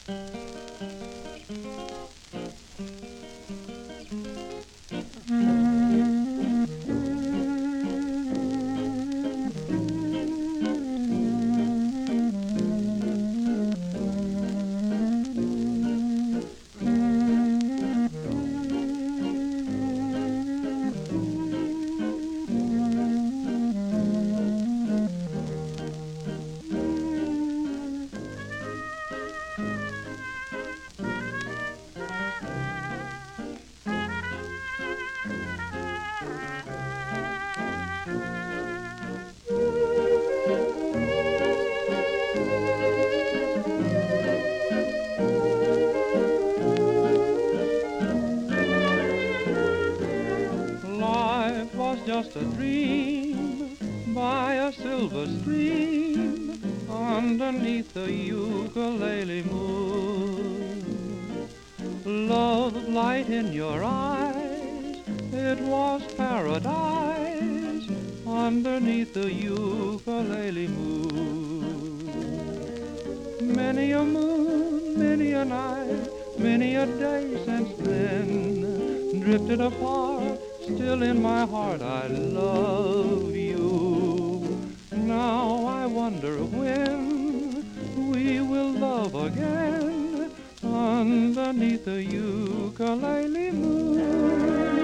Life was just a dream by a silver stream underneath the ukulele moon. Love light in your eyes, it was paradise underneath the ukulele moon. Many a moon, many a night, many a day since then, drifted apart, still in my heart I love you. Now I wonder when we will love again underneath the ukulele moon.